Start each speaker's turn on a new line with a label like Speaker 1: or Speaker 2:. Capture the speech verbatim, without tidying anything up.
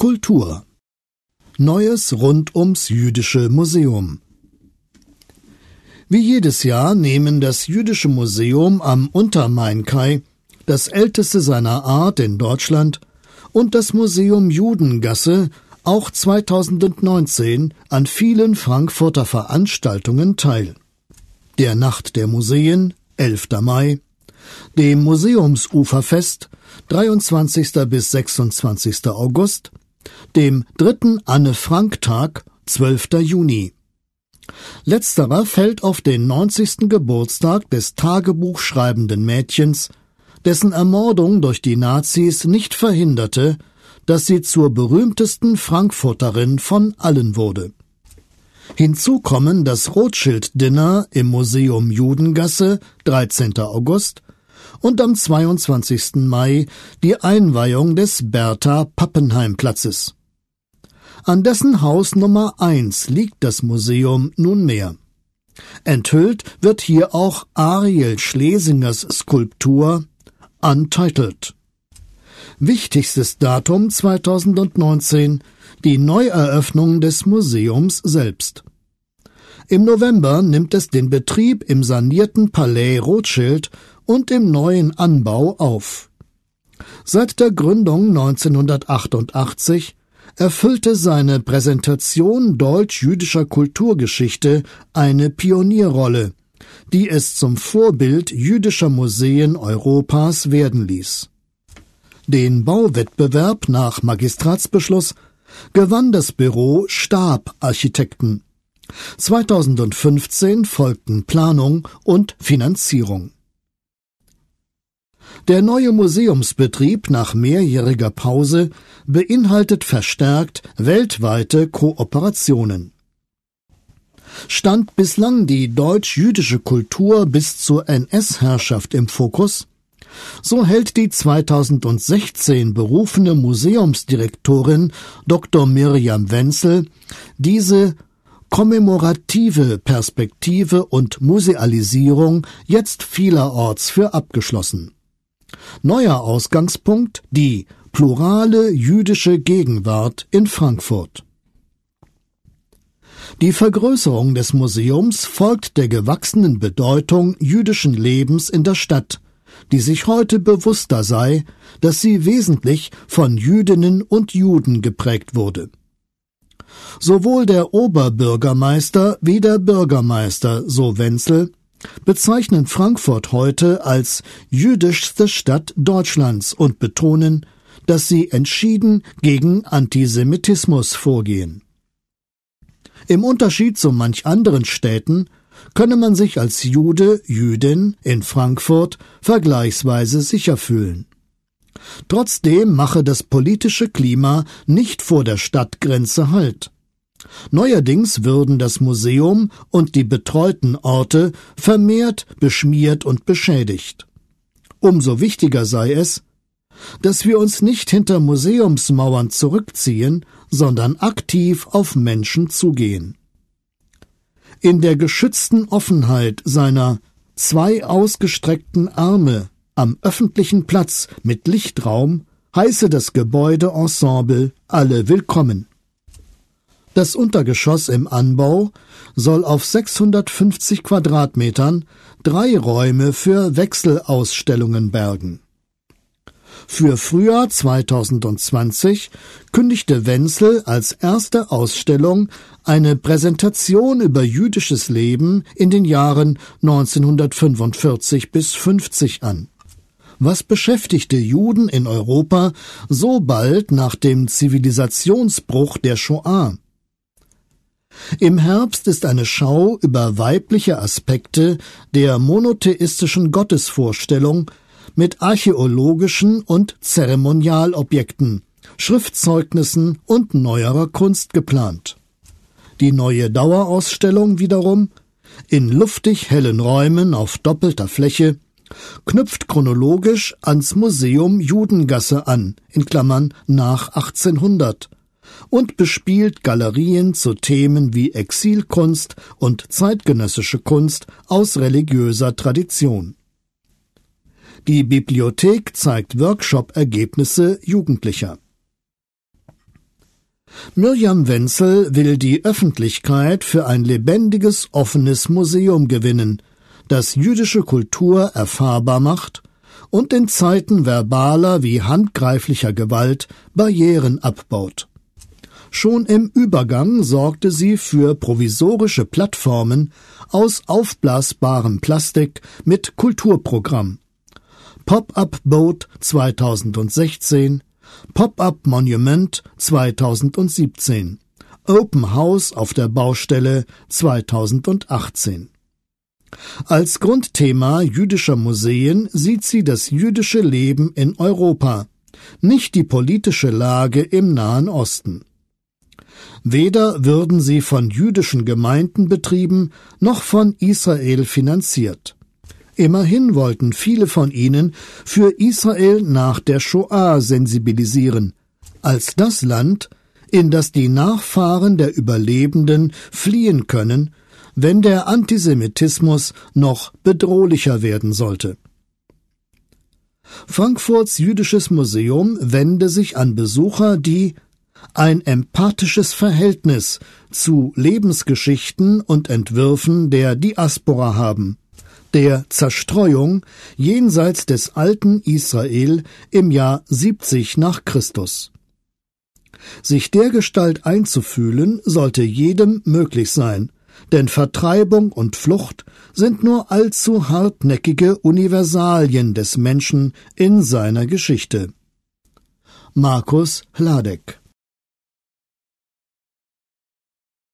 Speaker 1: Kultur. Neues rund ums Jüdische Museum. Wie jedes Jahr nehmen das Jüdische Museum am Untermainkai, das älteste seiner Art in Deutschland, und das Museum Judengasse auch zweitausendneunzehn an vielen Frankfurter Veranstaltungen teil. Der Nacht der Museen, elfter Mai, dem Museumsuferfest, dreiundzwanzigster bis sechsundzwanzigster August, dem dritten Anne-Frank-Tag, zwölfter Juni. Letzterer fällt auf den neunzigsten Geburtstag des tagebuchschreibenden Mädchens, dessen Ermordung durch die Nazis nicht verhinderte, dass sie zur berühmtesten Frankfurterin von allen wurde. Hinzu kommen das Rothschild-Dinner im Museum Judengasse, dreizehnter August, und am zweiundzwanzigsten Mai die Einweihung des Bertha-Pappenheim-Platzes. An dessen Haus Nummer eins liegt das Museum nunmehr. Enthüllt wird hier auch Ariel Schlesingers Skulptur Untitled. Wichtigstes Datum zweitausendneunzehn, die Neueröffnung des Museums selbst. Im November nimmt es den Betrieb im sanierten Palais Rothschild und im neuen Anbau auf. Seit der Gründung neunzehnhundertachtundachtzig erfüllte seine Präsentation deutsch-jüdischer Kulturgeschichte eine Pionierrolle, die es zum Vorbild jüdischer Museen Europas werden ließ. Den Bauwettbewerb nach Magistratsbeschluss gewann das Büro Stab Architekten. zweitausendfünfzehn folgten Planung und Finanzierung. Der neue Museumsbetrieb nach mehrjähriger Pause beinhaltet verstärkt weltweite Kooperationen. Stand bislang die deutsch-jüdische Kultur bis zur N S-Herrschaft im Fokus, so hält die zweitausendsechzehn berufene Museumsdirektorin Doktor Mirjam Wenzel diese kommemorative Perspektive und Musealisierung jetzt vielerorts für abgeschlossen. Neuer Ausgangspunkt die plurale jüdische Gegenwart in Frankfurt. Die Vergrößerung des Museums folgt der gewachsenen Bedeutung jüdischen Lebens in der Stadt, die sich heute bewusster sei, dass sie wesentlich von Jüdinnen und Juden geprägt wurde. Sowohl der Oberbürgermeister wie der Bürgermeister, so Wenzel, bezeichnen Frankfurt heute als jüdischste Stadt Deutschlands und betonen, dass sie entschieden gegen Antisemitismus vorgehen. Im Unterschied zu manch anderen Städten könne man sich als Jude, Jüdin in Frankfurt vergleichsweise sicher fühlen. Trotzdem mache das politische Klima nicht vor der Stadtgrenze Halt. Neuerdings würden das Museum und die betreuten Orte vermehrt beschmiert und beschädigt. Umso wichtiger sei es, dass wir uns nicht hinter Museumsmauern zurückziehen, sondern aktiv auf Menschen zugehen. In der geschützten Offenheit seiner zwei ausgestreckten Arme am öffentlichen Platz mit Lichtraum heiße das Gebäudeensemble alle willkommen. Das Untergeschoss im Anbau soll auf sechshundertfünfzig Quadratmetern drei Räume für Wechselausstellungen bergen. Für Frühjahr zweitausendzwanzig kündigte Wenzel als erste Ausstellung eine Präsentation über jüdisches Leben in den Jahren neunzehnhundertfünfundvierzig bis fünfzig an. Was beschäftigte Juden in Europa so bald nach dem Zivilisationsbruch der Shoah? Im Herbst ist eine Schau über weibliche Aspekte der monotheistischen Gottesvorstellung mit archäologischen und Zeremonialobjekten, Schriftzeugnissen und neuerer Kunst geplant. Die neue Dauerausstellung wiederum, in luftig hellen Räumen auf doppelter Fläche, knüpft chronologisch ans Museum Judengasse an, in Klammern nach achtzehnhundert, und bespielt Galerien zu Themen wie Exilkunst und zeitgenössische Kunst aus religiöser Tradition. Die Bibliothek zeigt Workshop-Ergebnisse Jugendlicher. Mirjam Wenzel will die Öffentlichkeit für ein lebendiges, offenes Museum gewinnen, das jüdische Kultur erfahrbar macht und in Zeiten verbaler wie handgreiflicher Gewalt Barrieren abbaut. Schon im Übergang sorgte sie für provisorische Plattformen aus aufblasbarem Plastik mit Kulturprogramm. Pop-up Boat zweitausendsechzehn, Pop-up Monument zweitausendsiebzehn, Open House auf der Baustelle zweitausendachtzehn. Als Grundthema jüdischer Museen sieht sie das jüdische Leben in Europa, nicht die politische Lage im Nahen Osten. Weder würden sie von jüdischen Gemeinden betrieben, noch von Israel finanziert. Immerhin wollten viele von ihnen für Israel nach der Shoah sensibilisieren, als das Land, in das die Nachfahren der Überlebenden fliehen können, wenn der Antisemitismus noch bedrohlicher werden sollte. Frankfurts Jüdisches Museum wende sich an Besucher, die ein empathisches Verhältnis zu Lebensgeschichten und Entwürfen der Diaspora haben, der Zerstreuung jenseits des alten Israel im Jahr siebzig nach Christus. Sich dergestalt einzufühlen, sollte jedem möglich sein, denn Vertreibung und Flucht sind nur allzu hartnäckige Universalien des Menschen in seiner Geschichte. Markus Hladek.